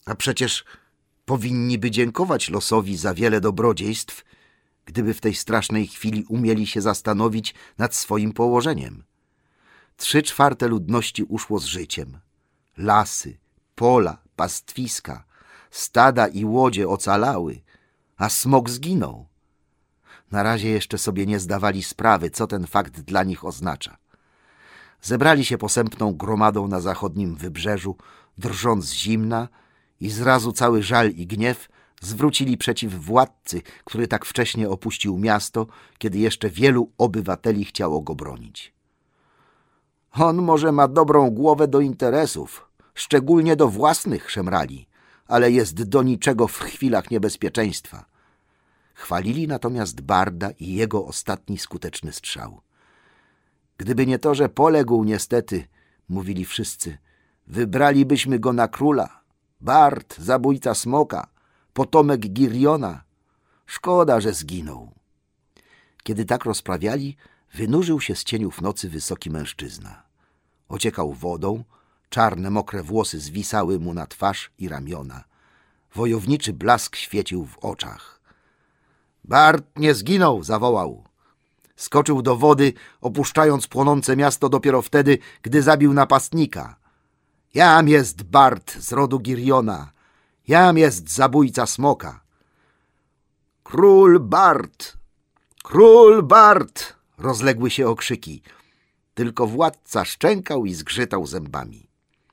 A przecież powinni by dziękować losowi za wiele dobrodziejstw, gdyby w tej strasznej chwili umieli się zastanowić nad swoim położeniem. 3/4 ludności uszło z życiem. Lasy, pola, pastwiska, stada i łodzie ocalały, a smok zginął. Na razie jeszcze sobie nie zdawali sprawy, co ten fakt dla nich oznacza. Zebrali się posępną gromadą na zachodnim wybrzeżu, drżąc z zimna, i zrazu cały żal i gniew zwrócili przeciw władcy, który tak wcześnie opuścił miasto, kiedy jeszcze wielu obywateli chciało go bronić. On może ma dobrą głowę do interesów, szczególnie do własnych, szemrali, ale jest do niczego w chwilach niebezpieczeństwa. Chwalili natomiast Barda i jego ostatni skuteczny strzał. Gdyby nie to, że poległ niestety, mówili wszyscy, wybralibyśmy go na króla. Bard, zabójca smoka, potomek Giriona. Szkoda, że zginął. Kiedy tak rozprawiali, wynurzył się z cieniów nocy wysoki mężczyzna. Ociekał wodą, czarne, mokre włosy zwisały mu na twarz i ramiona. Wojowniczy blask świecił w oczach. Bard nie zginął, zawołał. Skoczył do wody, opuszczając płonące miasto dopiero wtedy, gdy zabił napastnika. Jam jest Bard z rodu Giriona. Jam jest zabójca smoka. Król Bard! Król Bard! Rozległy się okrzyki. Tylko władca szczękał i zgrzytał zębami.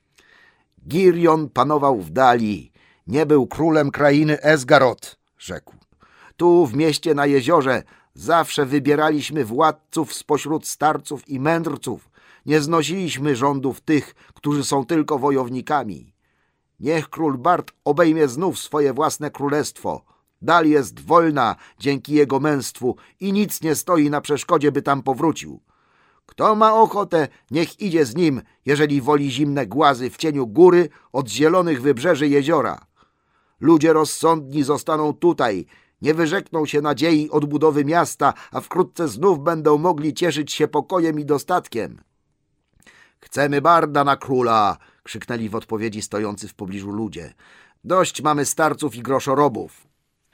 Girion panował w dali. Nie był królem krainy Esgaroth, rzekł. Tu w mieście na jeziorze zawsze wybieraliśmy władców spośród starców i mędrców. Nie znosiliśmy rządów tych, którzy są tylko wojownikami. Niech król Bard obejmie znów swoje własne królestwo. Dal jest wolna dzięki jego męstwu i nic nie stoi na przeszkodzie, by tam powrócił. Kto ma ochotę, niech idzie z nim, jeżeli woli zimne głazy w cieniu góry od zielonych wybrzeży jeziora. Ludzie rozsądni zostaną tutaj, nie wyrzekną się nadziei odbudowy miasta, a wkrótce znów będą mogli cieszyć się pokojem i dostatkiem. Chcemy Barda na króla, krzyknęli w odpowiedzi stojący w pobliżu ludzie. Dość mamy starców i groszorobów.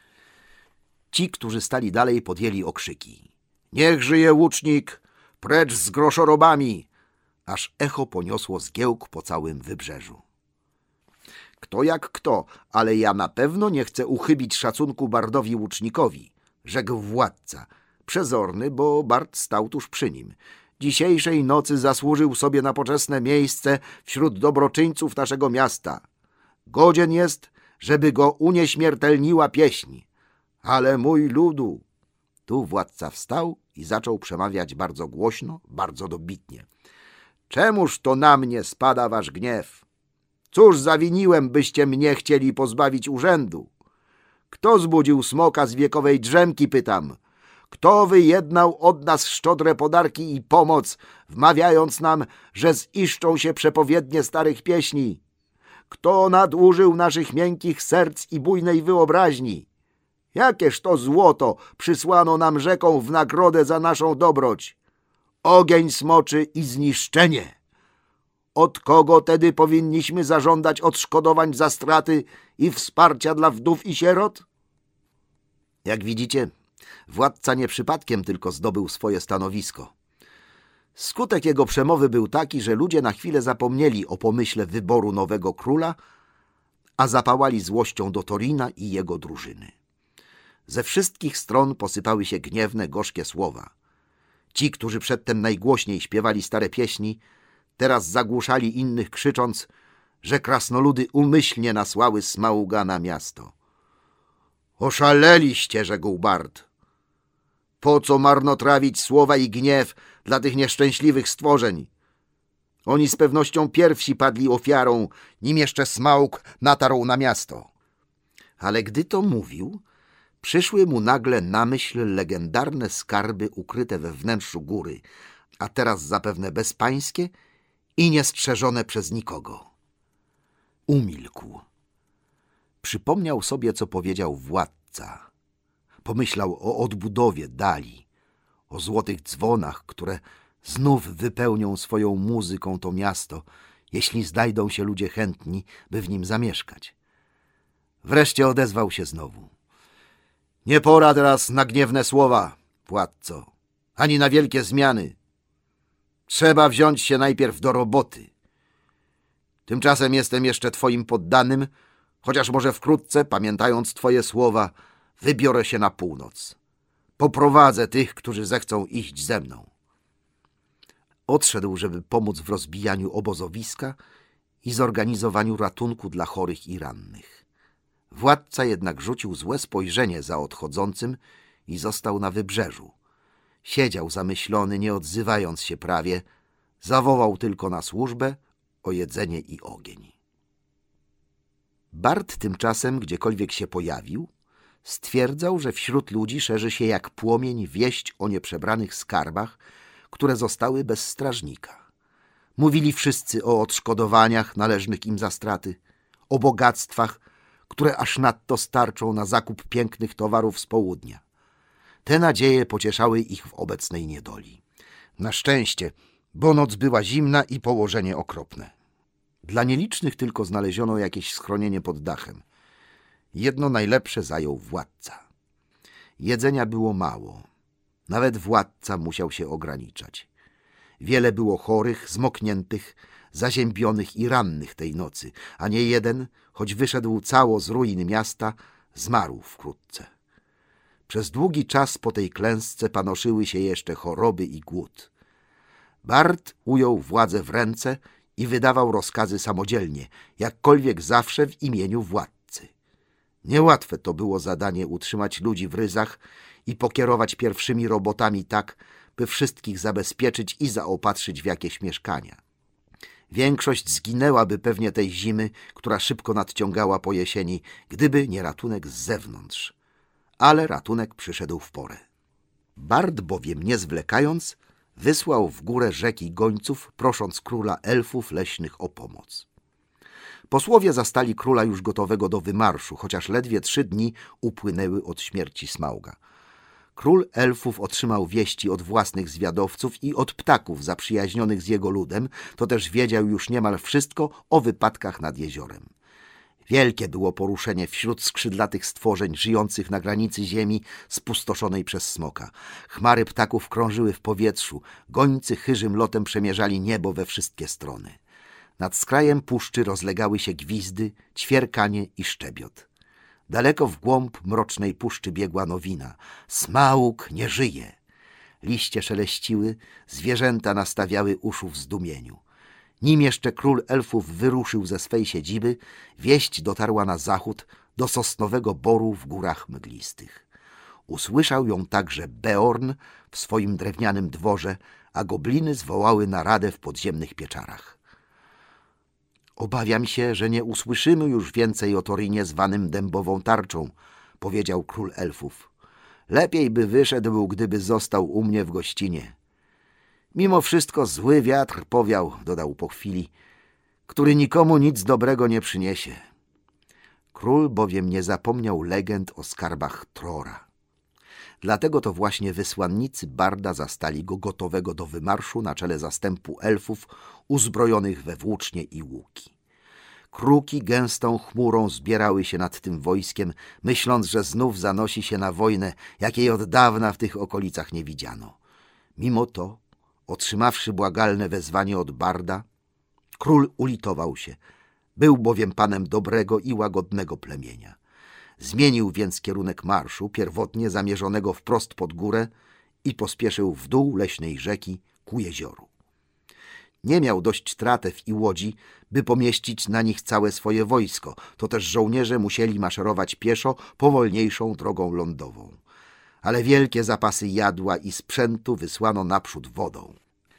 Ci, którzy stali dalej, podjęli okrzyki. Niech żyje łucznik, precz z groszorobami, aż echo poniosło zgiełk po całym wybrzeżu. Kto jak kto, ale ja na pewno nie chcę uchybić szacunku Bardowi łucznikowi, rzekł władca, przezorny, bo Bard stał tuż przy nim. Dzisiejszej nocy zasłużył sobie na poczesne miejsce wśród dobroczyńców naszego miasta. Godzien jest, żeby go unieśmiertelniła pieśń. Ale mój ludu... Tu władca wstał i zaczął przemawiać bardzo głośno, bardzo dobitnie. Czemuż to na mnie spada wasz gniew? Cóż zawiniłem, byście mnie chcieli pozbawić urzędu? Kto zbudził smoka z wiekowej drzemki, pytam? Kto wyjednał od nas szczodre podarki i pomoc, wmawiając nam, że ziszczą się przepowiednie starych pieśni? Kto nadużył naszych miękkich serc i bujnej wyobraźni? Jakież to złoto przysłano nam rzeką w nagrodę za naszą dobroć? Ogień smoczy i zniszczenie. Od kogo tedy powinniśmy zażądać odszkodowań za straty i wsparcia dla wdów i sierot? Jak widzicie, władca nie przypadkiem tylko zdobył swoje stanowisko. Skutek jego przemowy był taki, że ludzie na chwilę zapomnieli o pomyśle wyboru nowego króla, a zapałali złością do Torina i jego drużyny. Ze wszystkich stron posypały się gniewne, gorzkie słowa. Ci, którzy przedtem najgłośniej śpiewali stare pieśni, teraz zagłuszali innych, krzycząc, że krasnoludy umyślnie nasłały Smauga na miasto. Oszaleliście, rzekł Bard. Po co marnotrawić słowa i gniew dla tych nieszczęśliwych stworzeń? Oni z pewnością pierwsi padli ofiarą, nim jeszcze Smaug natarł na miasto. Ale gdy to mówił, przyszły mu nagle na myśl legendarne skarby ukryte we wnętrzu góry, a teraz zapewne bezpańskie i niestrzeżone przez nikogo. Umilkł. Przypomniał sobie, co powiedział władca. Pomyślał o odbudowie dali, o złotych dzwonach, które znów wypełnią swoją muzyką to miasto, jeśli znajdą się ludzie chętni, by w nim zamieszkać. Wreszcie odezwał się znowu. Nie pora teraz na gniewne słowa, władco, ani na wielkie zmiany. Trzeba wziąć się najpierw do roboty. Tymczasem jestem jeszcze twoim poddanym, chociaż może wkrótce, pamiętając twoje słowa, wybiorę się na północ. Poprowadzę tych, którzy zechcą iść ze mną. Odszedł, żeby pomóc w rozbijaniu obozowiska i zorganizowaniu ratunku dla chorych i rannych. Władca jednak rzucił złe spojrzenie za odchodzącym i został na wybrzeżu. Siedział zamyślony, nie odzywając się prawie, zawołał tylko na służbę o jedzenie i ogień. Bart tymczasem, gdziekolwiek się pojawił, stwierdzał, że wśród ludzi szerzy się jak płomień wieść o nieprzebranych skarbach, które zostały bez strażnika. Mówili wszyscy o odszkodowaniach należnych im za straty, o bogactwach, które aż nadto starczą na zakup pięknych towarów z południa. Te nadzieje pocieszały ich w obecnej niedoli. Na szczęście, bo noc była zimna i położenie okropne. Dla nielicznych tylko znaleziono jakieś schronienie pod dachem. Jedno najlepsze zajął władca. Jedzenia było mało. Nawet władca musiał się ograniczać. Wiele było chorych, zmokniętych, zaziębionych i rannych tej nocy, a nie jeden, choć wyszedł cało z ruin miasta, zmarł wkrótce. Przez długi czas po tej klęsce panoszyły się jeszcze choroby i głód. Bart ujął władzę w ręce i wydawał rozkazy samodzielnie, jakkolwiek zawsze w imieniu władcy. Niełatwe to było zadanie utrzymać ludzi w ryzach i pokierować pierwszymi robotami tak, by wszystkich zabezpieczyć i zaopatrzyć w jakieś mieszkania. Większość zginęłaby pewnie tej zimy, która szybko nadciągała po jesieni, gdyby nie ratunek z zewnątrz. Ale ratunek przyszedł w porę. Bart bowiem, nie zwlekając, wysłał w górę rzeki gońców, prosząc króla elfów leśnych o pomoc. Posłowie zastali króla już gotowego do wymarszu, chociaż ledwie 3 dni upłynęły od śmierci Smauga. Król elfów otrzymał wieści od własnych zwiadowców i od ptaków zaprzyjaźnionych z jego ludem, to też wiedział już niemal wszystko o wypadkach nad jeziorem. Wielkie było poruszenie wśród skrzydlatych stworzeń żyjących na granicy ziemi spustoszonej przez smoka. Chmary ptaków krążyły w powietrzu, gońcy chyżym lotem przemierzali niebo we wszystkie strony. Nad skrajem puszczy rozlegały się gwizdy, ćwierkanie i szczebiot. Daleko w głąb mrocznej puszczy biegła nowina. Smaug nie żyje! Liście szeleściły, zwierzęta nastawiały uszu w zdumieniu. Nim jeszcze król elfów wyruszył ze swej siedziby, wieść dotarła na zachód do sosnowego boru w górach mglistych. Usłyszał ją także Beorn w swoim drewnianym dworze, a gobliny zwołały naradę w podziemnych pieczarach. Obawiam się, że nie usłyszymy już więcej o Torinie zwanym dębową tarczą, powiedział król elfów. Lepiej by wyszedł, gdyby został u mnie w gościnie. Mimo wszystko zły wiatr powiał, dodał po chwili, który nikomu nic dobrego nie przyniesie. Król bowiem nie zapomniał legend o skarbach Trora. Dlatego to właśnie wysłannicy Barda zastali go gotowego do wymarszu na czele zastępu elfów uzbrojonych we włócznie i łuki. Kruki gęstą chmurą zbierały się nad tym wojskiem, myśląc, że znów zanosi się na wojnę, jakiej od dawna w tych okolicach nie widziano. Mimo to, otrzymawszy błagalne wezwanie od Barda, król ulitował się. Był bowiem panem dobrego i łagodnego plemienia. Zmienił więc kierunek marszu, pierwotnie zamierzonego wprost pod górę, i pospieszył w dół leśnej rzeki ku jezioru. Nie miał dość tratew i łodzi, by pomieścić na nich całe swoje wojsko, to też żołnierze musieli maszerować pieszo powolniejszą drogą lądową. Ale wielkie zapasy jadła i sprzętu wysłano naprzód wodą.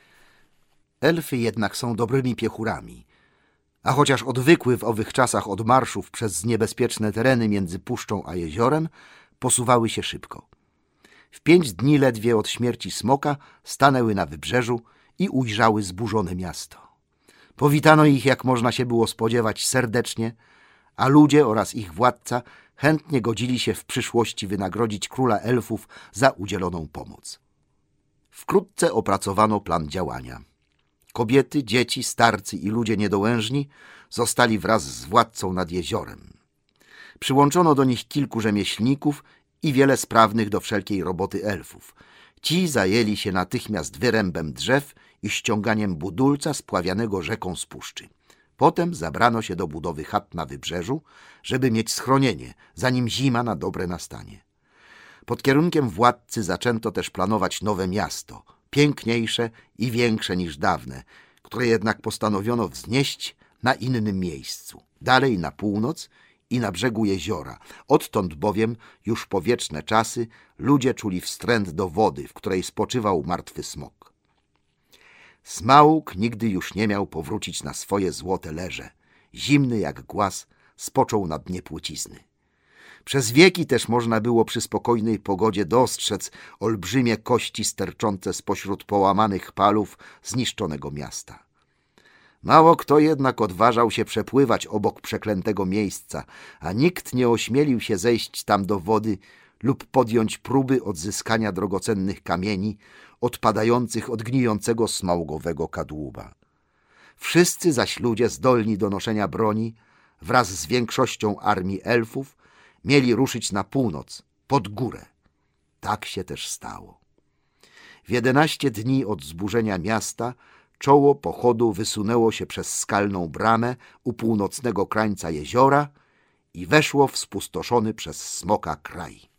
Elfy jednak są dobrymi piechurami, a chociaż odwykły w owych czasach od marszów przez niebezpieczne tereny między puszczą a jeziorem, posuwały się szybko. W 5 dni ledwie od śmierci smoka stanęły na wybrzeżu i ujrzały zburzone miasto. Powitano ich, jak można się było spodziewać, serdecznie, a ludzie oraz ich władca chętnie godzili się w przyszłości wynagrodzić króla elfów za udzieloną pomoc. Wkrótce opracowano plan działania. Kobiety, dzieci, starcy i ludzie niedołężni zostali wraz z władcą nad jeziorem. Przyłączono do nich kilku rzemieślników i wiele sprawnych do wszelkiej roboty elfów. Ci zajęli się natychmiast wyrębem drzew i ściąganiem budulca spławianego rzeką z puszczy. Potem zabrano się do budowy chat na wybrzeżu, żeby mieć schronienie, zanim zima na dobre nastanie. Pod kierunkiem władcy zaczęto też planować nowe miasto, piękniejsze i większe niż dawne, które jednak postanowiono wznieść na innym miejscu, dalej na północ i na brzegu jeziora. Odtąd bowiem już po wieczne czasy ludzie czuli wstręt do wody, w której spoczywał martwy smok. Smaug nigdy już nie miał powrócić na swoje złote leże. Zimny jak głaz spoczął na dnie płcizny. Przez wieki też można było przy spokojnej pogodzie dostrzec olbrzymie kości sterczące spośród połamanych palów zniszczonego miasta. Mało kto jednak odważał się przepływać obok przeklętego miejsca, a nikt nie ośmielił się zejść tam do wody lub podjąć próby odzyskania drogocennych kamieni odpadających od gnijącego smaugowego kadłuba. Wszyscy zaś ludzie zdolni do noszenia broni wraz z większością armii elfów mieli ruszyć na północ, pod górę. Tak się też stało. W 11 dni od zburzenia miasta czoło pochodu wysunęło się przez skalną bramę u północnego krańca jeziora i weszło w spustoszony przez smoka kraj.